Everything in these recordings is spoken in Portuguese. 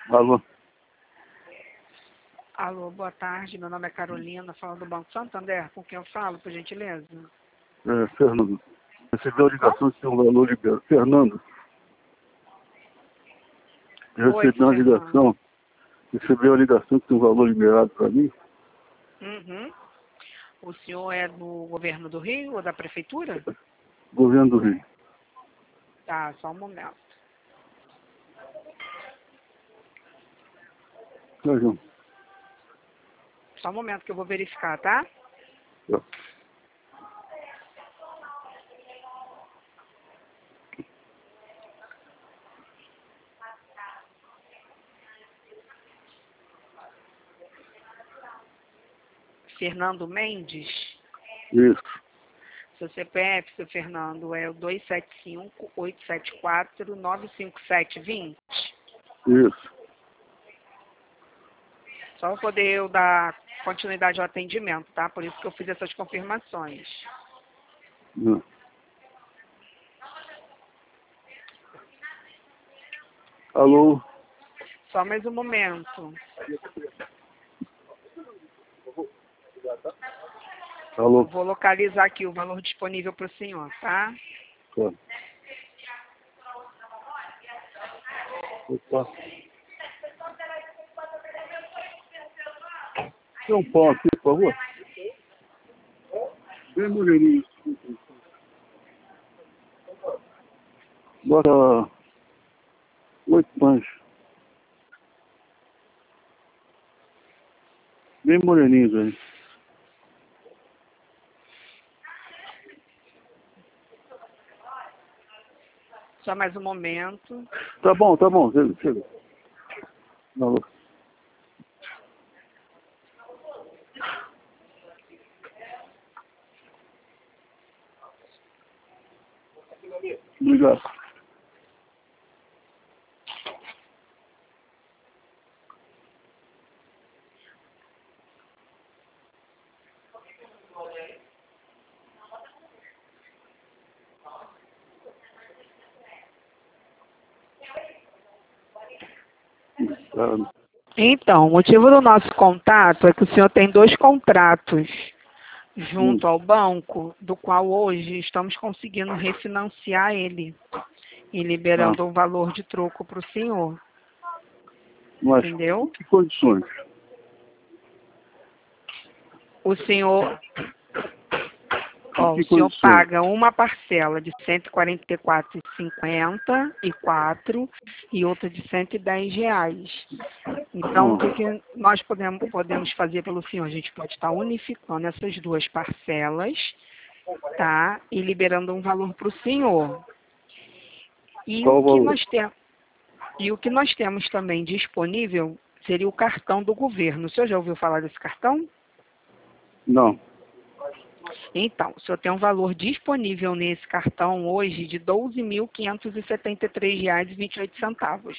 Alô? Alô, boa tarde. Meu nome é Carolina, falo do Banco Santander. Com quem eu falo, por gentileza? Fernando. Recebeu a ligação que tem um valor liberado. Fernando. Oi, Fernando. Recebeu a ligação que tem um valor liberado para mim? Uhum. O senhor é do governo do Rio ou da prefeitura? Governo do Rio. Tá, só um momento. Tá, João. Só um momento que eu vou verificar, tá? Tá. Fernando Mendes. Isso. Seu CPF, seu Fernando, é o 275-874-95720. Isso. Só para poder eu dar continuidade ao atendimento, tá? Por isso que eu fiz essas confirmações. Não. Alô? Só mais um momento. Alô? Vou localizar aqui o valor disponível para o senhor, tá? Tá. Opa. Tem um pão aqui, por favor? Bem moreninho. Bota 8 pães. Bem moreninhos aí. Só mais um momento. Tá bom. Chega. Alô? Obrigado. Então, o motivo do nosso contato é que o senhor tem 2 contratos junto ao banco, do qual hoje estamos conseguindo refinanciar ele e liberando um valor de troco para o senhor. Mas Entendeu? que condições? O senhor Que o senhor condições? paga uma parcela de R$ 144,54 e outra de R$ 110 reais. Então, o que nós podemos fazer pelo senhor? A gente pode estar unificando essas 2 parcelas, tá? E liberando um valor para o senhor. E Qual o o que valor? nós temos também disponível seria o cartão do governo. O senhor já ouviu falar desse cartão? Não. Então, o senhor tem um valor disponível nesse cartão hoje de R$ 12.573,28.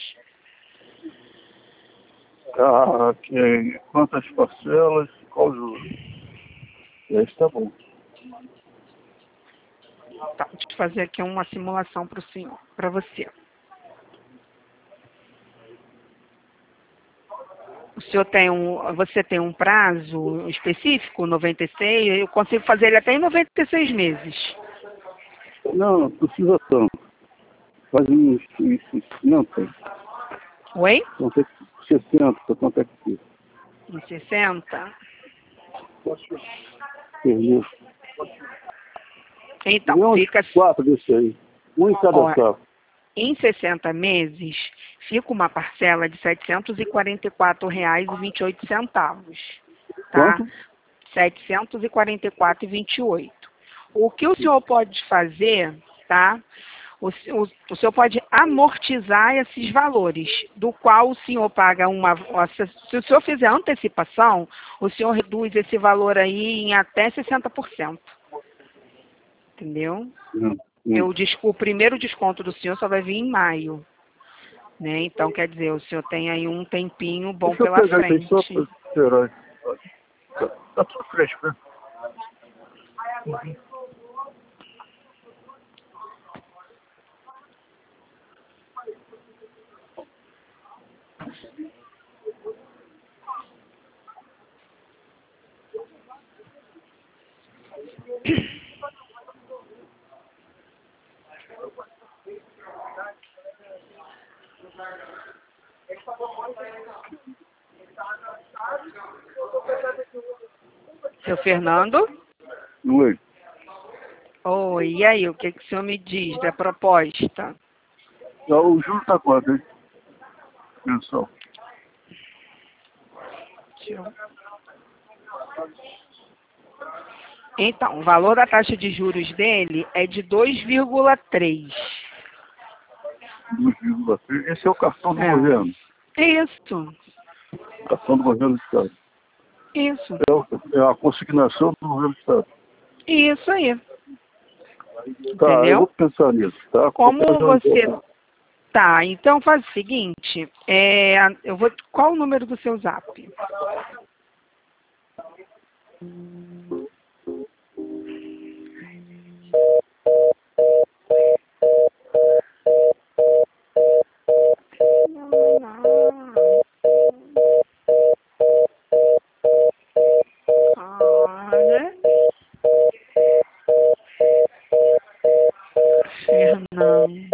Quantas parcelas? Qual o juro? Esse tá bom. Tá, deixa eu fazer aqui uma simulação para o senhor, para você. Você tem um prazo específico, 96? Eu consigo fazer ele até em 96 meses. Não precisa tanto. Faz isso. Não tem. Oi? Quanto é que 60, quanto é que fica? Em 60? Perdi. Então, fica... 4 desse aí. Um em cada Ó, carro. em 60 meses, fica uma parcela de R$ 744,28, tá? Quanto? R$ 744,28. O que o senhor pode fazer, tá? O senhor pode amortizar esses valores, do qual o senhor paga se o senhor fizer antecipação, o senhor reduz esse valor aí em até 60%. Entendeu? O primeiro desconto do senhor só vai vir em maio. Né? Então, quer dizer, o senhor tem aí um tempinho bom pela frente. Só para esperar. Tá tudo fresco, né? Seu Fernando? Oi. Oi, e aí, o que o senhor me diz da proposta? O juro está quanto, hein? Pessoal. Então, o valor da taxa de juros dele é de 2,3. 2,3. Esse é o cartão do É. governo. Isso, Cartão do governo do Estado. isso, É a consignação do governo do Estado. isso aí. Tá, eu Entendeu? vou pensar nisso, tá? Como Vou fazer você... uma- Tá, então faz o seguinte, eu vou... Qual o número do seu zap? Olha, Fernando.